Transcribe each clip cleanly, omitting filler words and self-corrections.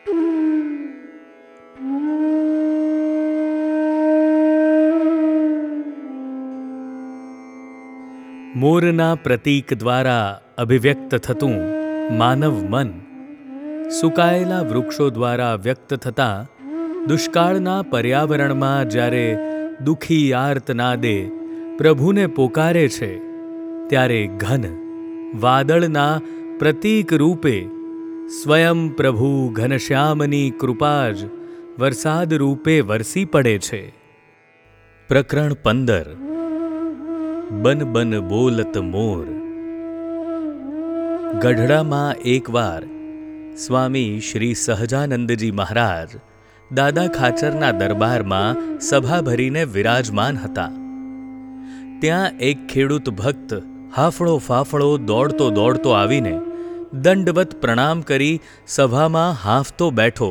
મોરના પ્રતીક દ્વારા અભિવ્યક્ત થતું માનવ મન, સુકાયેલા વૃક્ષો દ્વારા વ્યક્ત થતા દુષ્કાળના પર્યાવરણમાં જ્યારે દુઃખી આર્તનાદે પ્રભુને પોકારે છે, ત્યારે ઘન વાદળના પ્રતીક રૂપે સ્વયં પ્રભુ ઘનશ્યામની કૃપા જ વરસાદ રૂપે વરસી પડે છે. પ્રકરણ 15. બન બન બોલત મોર. ગઢડામાં એકવાર સ્વામી શ્રી સહજાનંદજી મહારાજ દાદા ખાચરના દરબારમાં સભા ભરીને વિરાજમાન હતા. ત્યાં એક ખેડૂત ભક્ત હાફળો ફાફળો દોડતો દોડતો આવીને દંડવત પ્રણામ કરી સભામાં હાંફતો બેઠો.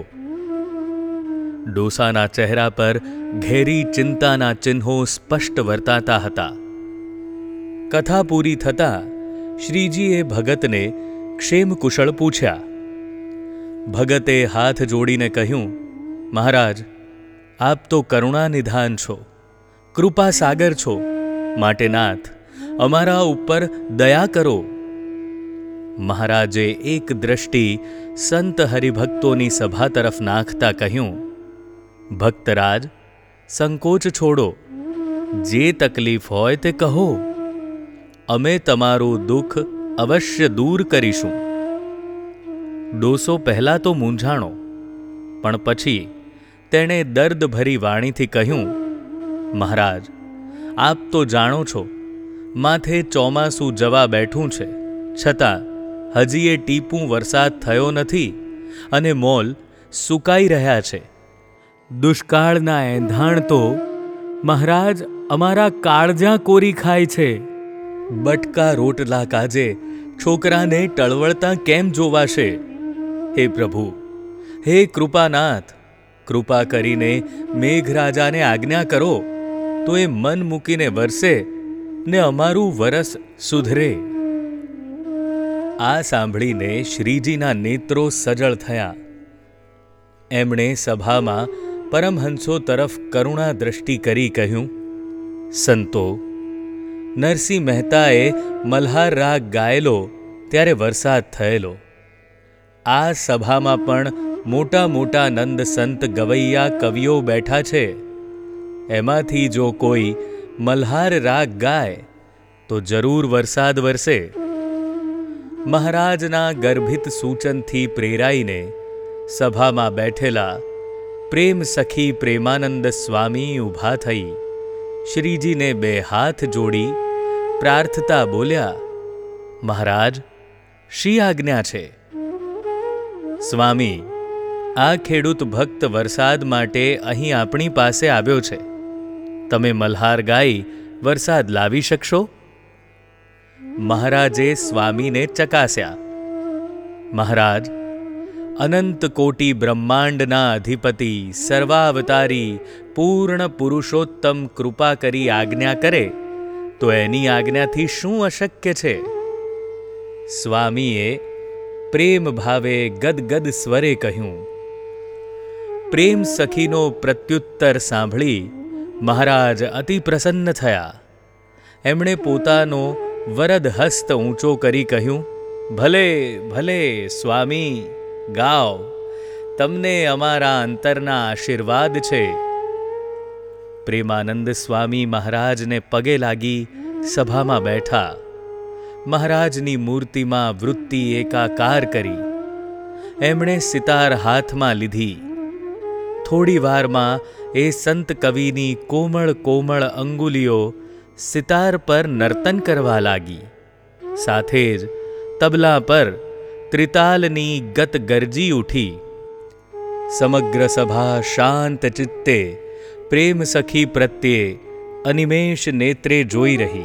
ડોસાના ચહેરા પર ઘેરી ચિંતાના ચિહ્નો સ્પષ્ટ વર્તાતા હતા. કથા પૂરી થતાં શ્રીજીએ ભગતને ક્ષેમ કુશળ પૂછ્યા. ભગતે હાથ જોડીને કહ્યું, મહારાજ, આપ તો કરુણાનિધાન છો, કૃપા સાગર છો, માટે નાથ અમારા ઉપર દયા કરો. મહારાજે એક દ્રષ્ટિ સંત હરિભક્તોની સભા તરફ નાખતા કહ્યું, ભક્તરાજ, સંકોચ છોડો, જે તકલીફ હોય તે કહો, અમે તમારું દુઃખ અવશ્ય દૂર કરીશું. ડોસો પહેલાં તો મૂંઝાણો, પણ પછી તેણે દર્દભરી વાણીથી કહ્યું, મહારાજ, આપ તો જાણો છો, માથે ચોમાસું જવા બેઠું છે, છતાં હજી એ ટીપું વરસાદ થયો નથી અને મોલ સુકાઈ રહ્યા છે. દુષ્કાળના એંધાણ તો મહારાજ અમારા કાળજા કોરી ખાય છે. બટકા રોટલા કાજે છોકરાને ટળવળતા કેમ જોવાશે? હે પ્રભુ, હે કૃપાનાથ, કૃપા કરીને મેઘરાજાને આજ્ઞા કરો તો એ મન મૂકીને વરસે ને અમારું વરસ સુધરે. આ સાંભળીને શ્રીજીના નેત્રો સજળ થયા. એમણે સભામાં પરમહંસો તરફ કરુણા દ્રષ્ટિ કરી કહ્યું, સંતો, નરસિંહ મહેતાએ મલ્હાર રાગ ગાયેલો ત્યારે વરસાદ થયેલો. આ સભામાં પણ મોટા મોટા નંદ સંત ગવૈયા કવિઓ બેઠા છે. એમાંથી જો કોઈ મલ્હાર રાગ ગાય તો જરૂર વરસાદ વરસે. મહારાજના ગર્ભિત સૂચનથી પ્રેરાઈને સભામાં બેઠેલા પ્રેમ સખી પ્રેમાનંદ સ્વામી ઊભા થઈ શ્રીજીને બે હાથ જોડી પ્રાર્થતા બોલ્યા, મહારાજ, શી આજ્ઞા છે? સ્વામી, આ ખેડૂત ભક્ત વરસાદ માટે અહીં આપણી પાસે આવ્યો છે. તમે મલ્હાર ગાઈ વરસાદ લાવી શકશો? મહારાજે સ્વામીને ચકાસ્યા. મહારાજ, અનંત કોટી બ્રહ્માંડના અધિપતિ સર્વાવતારી પૂર્ણ પુરુષોત્તમ કૃપા કરી આજ્ઞા કરે તો એની આજ્ઞાથી શું અશક્ય છે? સ્વામીએ પ્રેમ ભાવે ગદગદ સ્વરે કહ્યું. પ્રેમ સખીનો પ્રત્યુત્તર સાંભળી મહારાજ અતિ પ્રસન્ન થયા. એમણે પોતાનો વરદ હસ્ત ઊંચો કરી કહ્યું, ભલે ભલે સ્વામી, ગાઓ, તમને અમારા અંતરના આશીર્વાદ છે. પ્રેમાનંદ સ્વામી મહારાજને પગે લાગી સભામાં બેઠા. મહારાજની મૂર્તિમાં વૃત્તિ એકાકાર કરી. એમણે સિતાર હાથમાં લીધી. થોડી વારમાં એ સંત કવિની કોમળ કોમળ અંગુલીઓ સિતાર પર નર્તન કરવા લાગી. સાથે જ તબલા પર ત્રિતાલની ગત ગરજી ઉઠી. સમગ્ર સભા શાંત ચિત્તે પ્રેમ સખી પ્રત્યે અનિમેષ નેત્રે જોઈ રહી.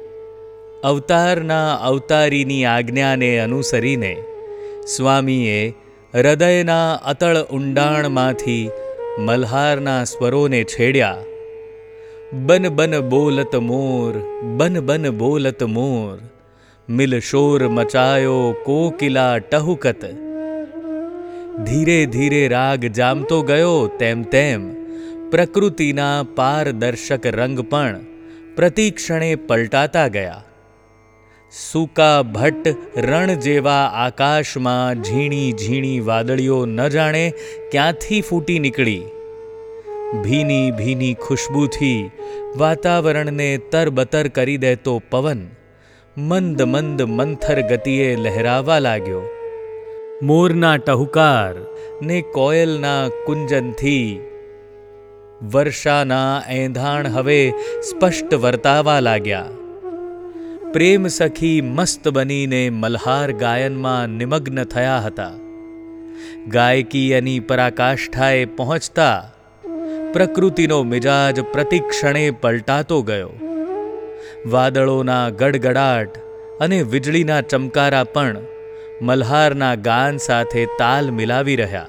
અવતારના અવતારીની આજ્ઞાને અનુસરીને સ્વામીએ હૃદયના અતળ ઊંડાણમાંથી મલ્હારના સ્વરોને છેડ્યા. બન બન બોલત મોર, બન બન બોલત મોર, મિલ શોર મચાયો કોકિલા ટહુકત. ધીરે ધીરે રાગ જામતો ગયો તેમ તેમ પ્રકૃતિના પારદર્શક રંગ પણ પ્રતિક્ષણે પલટાતા ગયા. સૂકા ભટ્ટ રણ જેવા આકાશમાં ઝીણી ઝીણી વાદળીઓ ન જાણે ક્યાંથી ફૂટી નીકળી. ભીની ભીની ખુશ્બુથી વાતાવરણને તરબતર કરી દેતો પવન મંદ મંદ મંથર ગતિએ લહેરાવા લાગ્યો. મોરના ટહુકાર ને કોયલના કુંજનથી વર્ષાના એંધાણ હવે સ્પષ્ટ વર્તાવા લાગ્યા. પ્રેમ સખી મસ્ત બનીને મલ્હાર ગાયનમાં નિમગ્ન થયા હતા. ગાયકી એની પરાકાષ્ઠાએ પહોંચતા પ્રકૃતિનો મિજાજ પ્રતિક્ષણે પલટાતો ગયો. વાદળોના ગડગડાટ અને વીજળીના ચમકારા પણ મલ્હારના ગાન સાથે તાલ મિલાવી રહ્યા.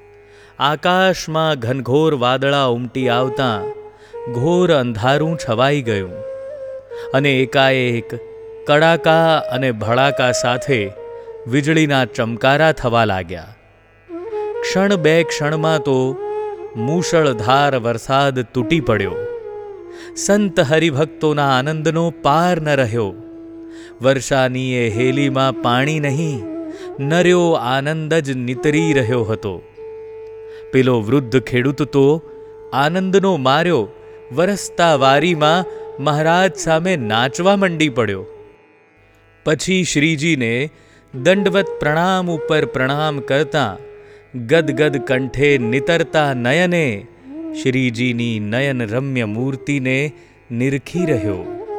આકાશમાં ઘનઘોર વાદળા ઉમટી આવતાં ઘોર અંધારું છવાઈ ગયું અને એકાએક કડાકા અને ભડાકા સાથે વીજળીના ચમકારા થવા લાગ્યા. ક્ષણ બે ક્ષણમાં તો મૂષળધાર વરસાદ તૂટી પડ્યો. સંત હરિભક્તોના આનંદનો પાર ન રહ્યો. વર્ષાની એ હેલીમાં પાણી નહીં, નર્યો આનંદ જ નીતરી રહ્યો હતો. પેલો વૃદ્ધ ખેડૂત તો આનંદનો માર્યો વરસતા વારીમાં મહારાજ સામે નાચવા મંડી પડ્યો. પછી શ્રીજીને દંડવત પ્રણામ ઉપર પ્રણામ કરતાં ગદગદ કંઠે નિતરતા નયને શ્રીજીની નયન રમ્ય મૂર્તિને નિરખી રહ્યો.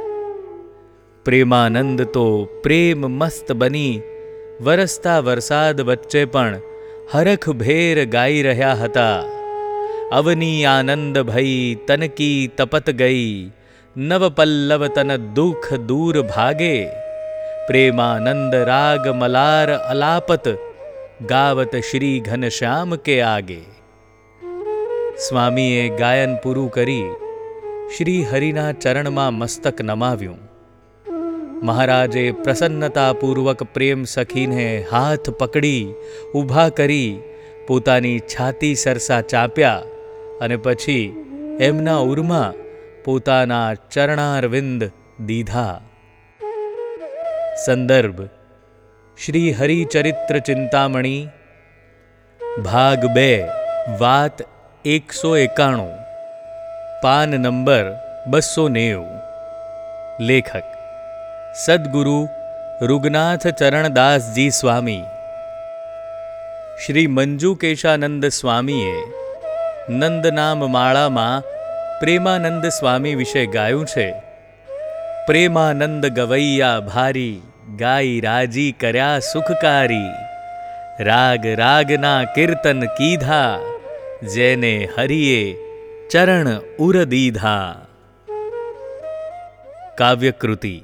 પ્રેમાનંદ તો પ્રેમ મસ્ત બની વરસતા વરસાદ વચ્ચે પણ હરખભેર ગાઈ રહ્યા હતા. અવની આનંદ ભઈ તનકી તપત ગઈ, નવ પલ્લવ તન દુઃખ દૂર ભાગે. પ્રેમાનંદ રાગ મલાર અલાપત, ગાવત શ્રી ઘનશ્યામ કે આગે. સ્વામીએ ગાયન પૂરું કરી શ્રી હરિના ચરણમાં મસ્તક નમાવ્યું. મહારાજે પ્રસન્નતાપૂર્વક પ્રેમ સખીને હાથ પકડી ઊભા કરી પોતાની છાતી સરસા ચાપ્યા અને પછી એમના ઉરમાં પોતાના ચરણારવિંદ દીધા. સંદર્ભ શ્રી હરિચરિત્ર ચિંતામણી ભાગ 2 વાત 191 પાન નંબર 290. લેખક સદ્ગુરુ રુગનાથ ચરણદાસજી સ્વામી. શ્રી મંજુકેશાનંદ સ્વામીએ નંદનામ માળામાં પ્રેમાનંદ સ્વામી વિશે ગાયું છે. પ્રેમાનંદ ગવૈયા ભારી, ગાઈ રાજી કર્યા સુખકારી. રાગ રાગના કીર્તન કીધા, જેને હરિએ ચરણ ઉર દીધા. કાવ્યકૃતિ.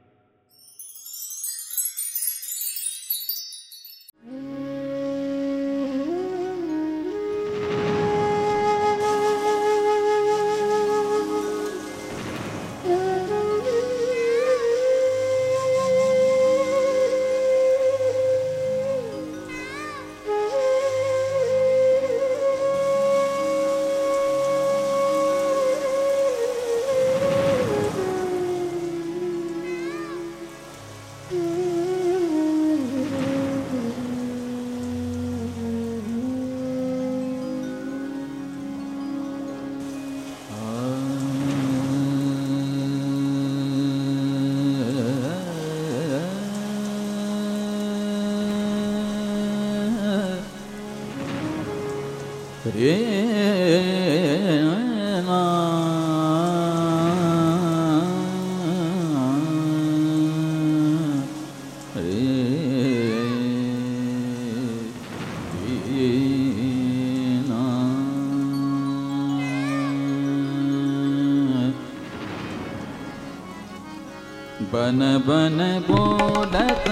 बन बन बोलत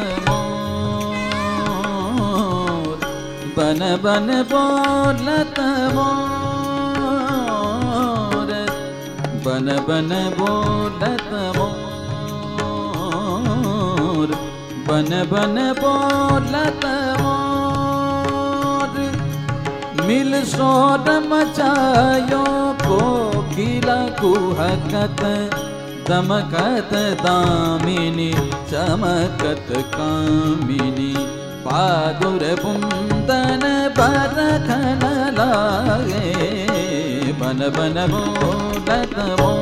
मोर, बन बन बोलत मोर, बन बन बोलत मोर, बन बन बोलत मोर, मिल शोर मचायो कोकिला कुहकत दमकत दामिनी चमकत कामिनी पादुर बुंदन बरखन लागे बन बन बोलत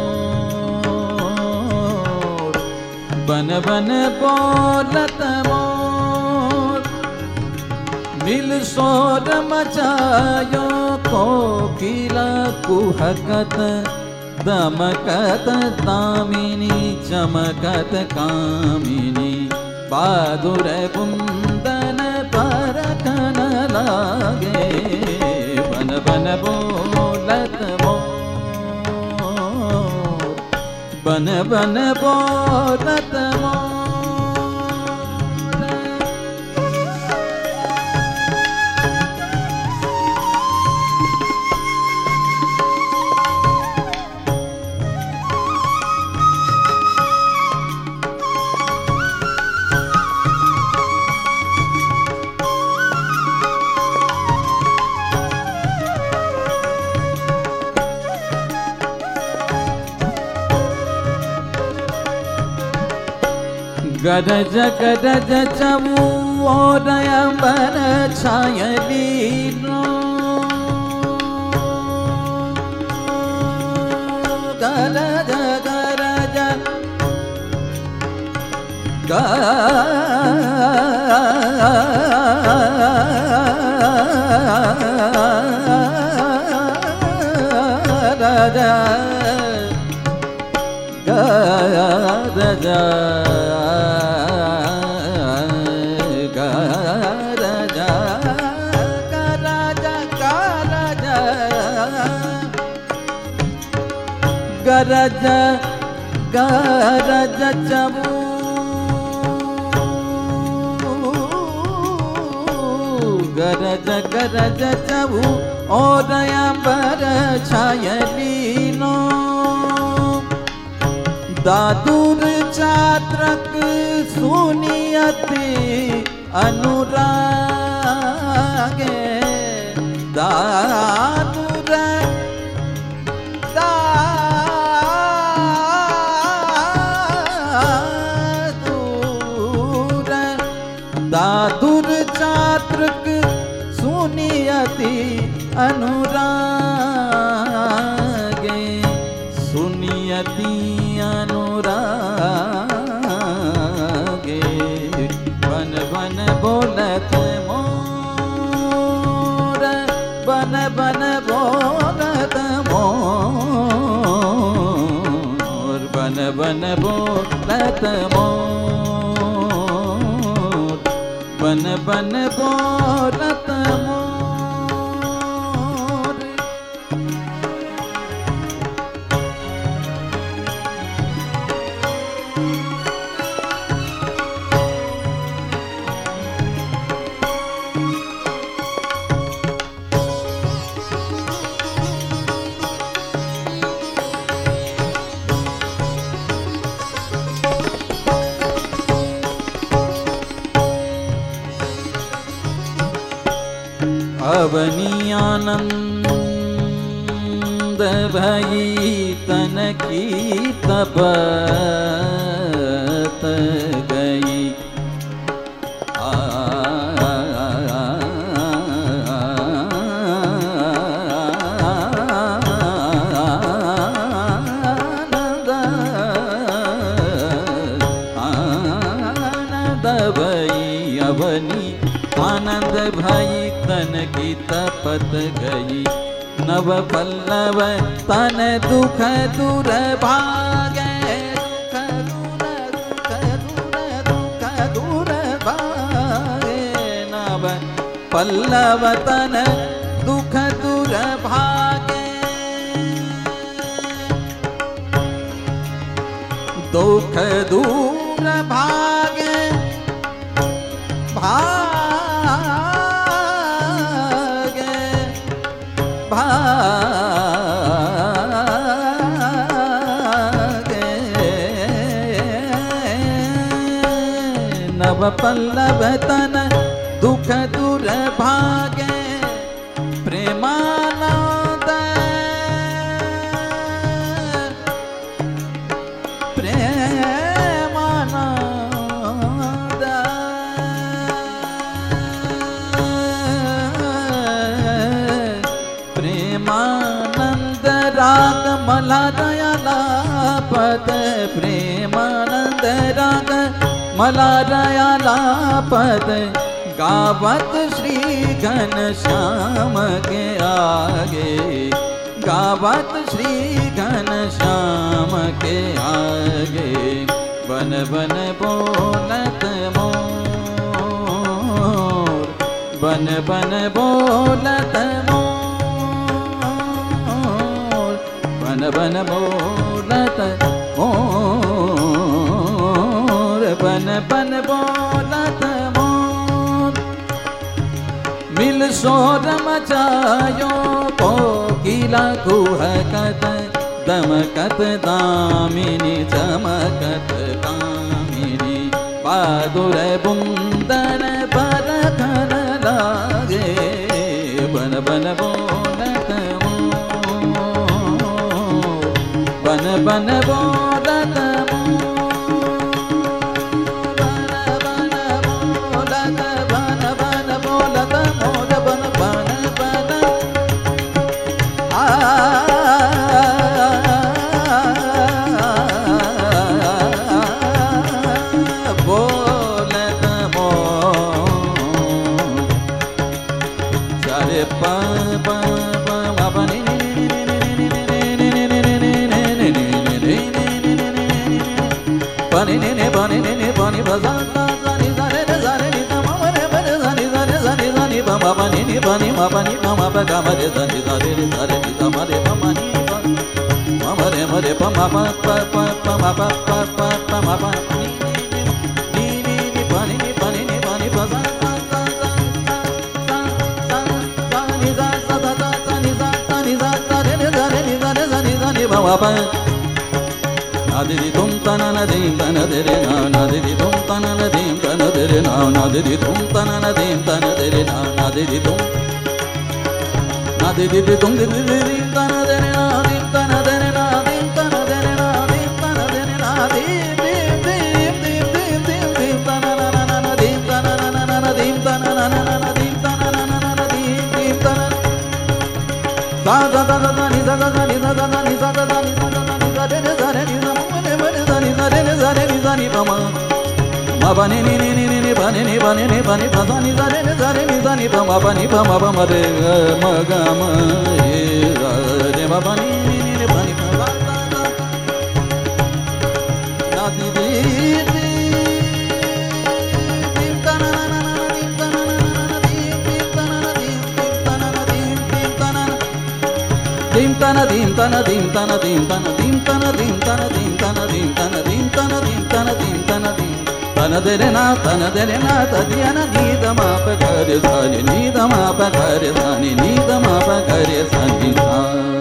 मोर बन बन बोलत मोर मिल शोर मचायो कोकिला कुहकत दमकत दामिनी चमकत कामिनी बहादुर बुंदन परखन लागे बन बन बोलत मोर बन बन बोलत मोर गरज गरज चमू ओरयंबर छायलीनो गरज गरज गरज गरज गरज चमू गरज गरज चमू ओरयंबर छायलीनो दादुर चात्रक सुनियति अनुरागे दादुर दादुर चात्रक सुनियति अनुरागे सुनियति अनुरागे बन बन बोलत मोर बन बन बोलत मोर बन बन बोलत मोर बन बन बोलत मोर अवनी आनंद भई तन की तपत गई आनंद भई अवनी आनंद भई तन की तपत गई नव पल्लव तन दुख दूर भागे दुख दूर भागे नव पल्लव तन दुख दूर भागे दुख दूर भागे भागे नव पल्लव तन दुख दूर भागे प्रेमा મલારયાલાપત પ્રેમાનંદ રાગ મલારયાલાપત ગાવત શ્રી ઘનશ્યામ કે આગે ગાવત શ્રી ઘનશ્યામ કે આગે બન બન બોલત મોર બન બન બોલત મોર બન બન બોલત મોર બન બન બોલત મોર મિલ શોર મચાયો કોકિલા કુહકત દમકત દામિની ચમકત કામિની બહાદુર બુંદન પર ઘન લાગે બન બન બોલત મોર બન બન બોલત Nadidi tum tanana dim tanadere na nadidi tum tanana dim tanadere na nadidi tum tanana dim tanadere na nadidi tum dim tanadere na dim tanadere na dim tanadere na dim tanadere na dim dim tanana dim tanana dim tanana dim tanana dim tanana da da da da ni da da ni da da ni da da ni da da ni da ni da ni da ma ba ni ni ni ni ni ba ni ni ba ni ni ba ni ba ni da ni da ni ba ba ni ba ma re ma ga ma e da ni ba ni ni ni ba ni ba da na di di dim ta na na na dim ta na na na dim ta na na dim ta na na dim ta na dim ta na dim ta na dim ta na dim ta na dim ta na dim ta na dim ta na dim ta na dim ta na dim ta na dim ta na dim tanadere na tadiyana nidama pa kare sani nidama pa kare sani nidama pa kare sani sa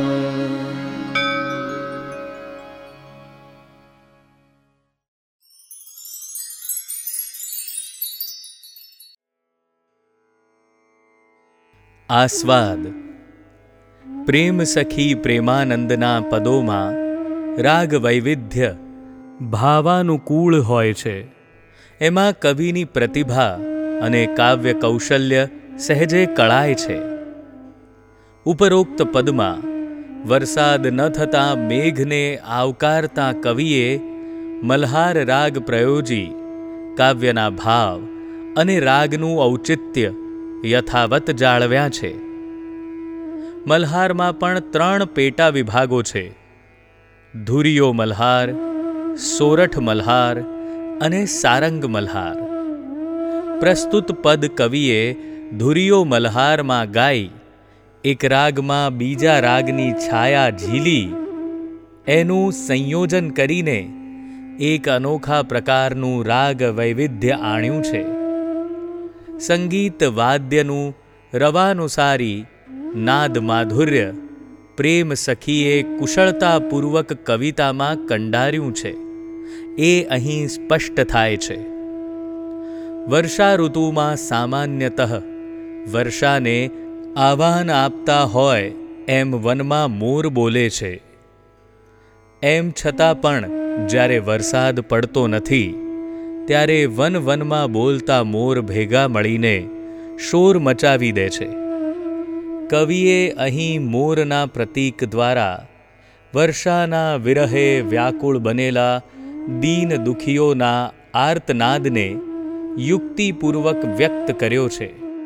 આસ્વાદ પ્રેમ સખી પ્રેમાનંદના પદોમાં રાગ વૈવિધ્ય ભાવાનુકૂળ હોય છે. એમાં કવિની પ્રતિભા અને કાવ્ય કૌશલ્ય સહેજે કળાય છે. ઉપરોક્ત પદમાં વરસાદ ન થતાં મેઘને આવકારતા કવિએ મલ્હાર રાગ પ્રયોજી કાવ્યના ભાવ અને રાગનું ઔચિત્ય યથાવત જાળવ્યા છે. મલ્હારમાં પણ 3 પેટા વિભાગો છે: ધુરિયો મલ્હાર, સોરઠ મલ્હાર અને સારંગ મલ્હાર. પ્રસ્તુત પદ કવિએ ધુરિયો મલ્હારમાં ગાઈ એક રાગમાં બીજા રાગની છાયા ઝીલી એનું સંયોજન કરીને એક અનોખા પ્રકારનું રાગ વૈવિધ્ય આણ્યું છે. સંગીત વાદ્યનું રવાનુસારી નાદ માધુર્ય પ્રેમ સખીએ કુશળતાપૂર્વક કવિતામાં કંડાર્યું છે એ અહીં સ્પષ્ટ થાય છે. વર્ષા ઋતુમાં સામાન્યતઃ વર્ષાને આહ્વાન આપતા હોય એમ વનમાં મોર બોલે છે. એમ છતાં પણ જ્યારે વરસાદ પડતો નથી ત્યારે વનમાં બોલતા મોર ભેગા મળીને શોર મચાવી દે છે. કવિએ અહીં મોરના પ્રતીક દ્વારા વર્ષાના વિરહે વ્યાકુળ બનેલા દીન દુખીઓના આર્તનાદને યુક્તિપૂર્વક વ્યક્ત કર્યો છે.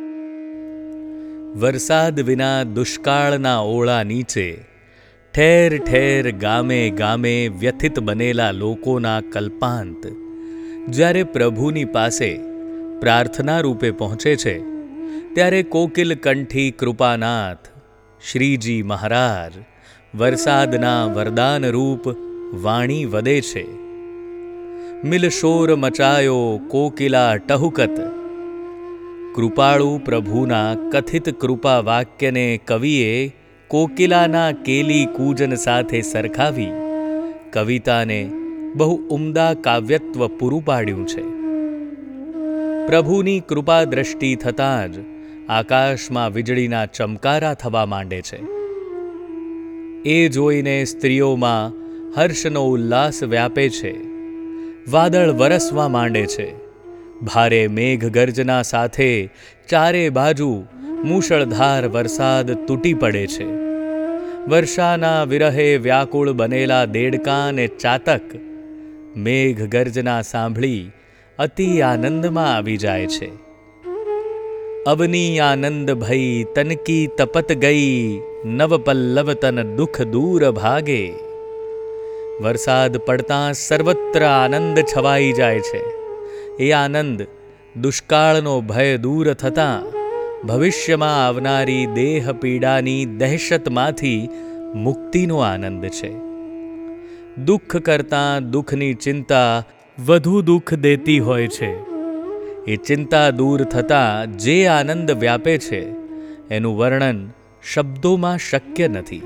વરસાદ વિના દુષ્કાળના ઓળા નીચે ઠેર ઠેર ગામે ગામે વ્યથિત બનેલા લોકોના કલ્પાંત જ્યારે પ્રભુની પાસે પ્રાર્થના રૂપે પહોંચે છે, ત્યારે કોકિલ કંઠી કૃપાનાથ શ્રીજી મહારાજ વરસાદના વરદાન રૂપ વાણી વદે છે. મિલશોર મચાયો કોકિલા ટહુકત. કૃપાળુ પ્રભુના કથિત કૃપા વાક્યને કવિએ કોકિલાના કેલી કૂજન સાથે સરખાવી કવિતાને બહુ ઉમદા કાવ્યત્વ પૂરું પાડ્યું છે. પ્રભુની કૃપા દ્રષ્ટિ થતાં જ આકાશમાં વીજળીના ચમકારા થવા માંડે છે. એ જોઈને સ્ત્રીઓમાં હર્ષનો ઉલ્લાસ વ્યાપે છે. વાદળ વરસવા માંડે છે. ભારે મેઘગર્જના સાથે ચારે બાજુ મૂશળધાર વરસાદ તૂટી પડે છે. વર્ષાના વિરહે વ્યાકુળ બનેલા દેડકાં અને ચાતક મેઘગર્જના સાંભળી અતિ આનંદમાં આવી જાય છે. અવની આનંદ ભઈ તનકી તપત ગઈ, નવ પલ્લવ તન દુઃખ દૂર ભાગે. વરસાદ પડતાં સર્વત્ર આનંદ છવાઈ જાય છે. એ આનંદ દુષ્કાળનો ભય દૂર થતાં ભવિષ્યમાં આવનારી દેહ પીડાની દહેશતમાંથી મુક્તિનો આનંદ છે. દુઃખ કરતાં દુઃખની ચિંતા વધુ દુઃખ દેતી હોય છે. એ ચિંતા દૂર થતાં જે આનંદ વ્યાપે છે એનું વર્ણન શબ્દોમાં શક્ય નથી.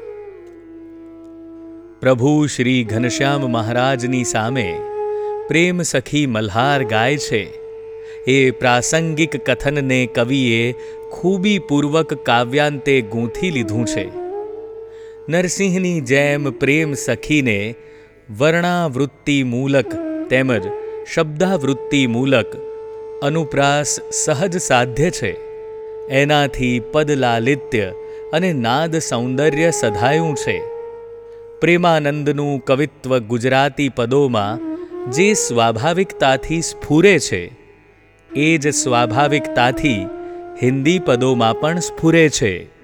પ્રભુ શ્રી ઘનશ્યામ મહારાજની સામે પ્રેમ સખી મલ્હાર ગાય છે. એ પ્રાસંગિક કથનને કવિએ ખૂબીપૂર્વક કાવ્યાંતે ગૂંથી લીધું છે. નરસિંહની જેમ પ્રેમ સખીને વર્ણાવૃત્તિ મૂલક તેમજ શબ્દાવૃત્તિ મૂલક અનુપ્રાસ સહજ સાધ્ય છે. એનાથી પદલાલિત્ય અને નાદ સૌંદર્ય સધાયું છે. પ્રેમાનંદનું કવિત્વ ગુજરાતી પદોમાં જે સ્વાભાવિકતાથી સ્ફુરે છે, એ જ સ્વાભાવિકતાથી હિન્દી પદોમાં પણ સ્ફુરે છે.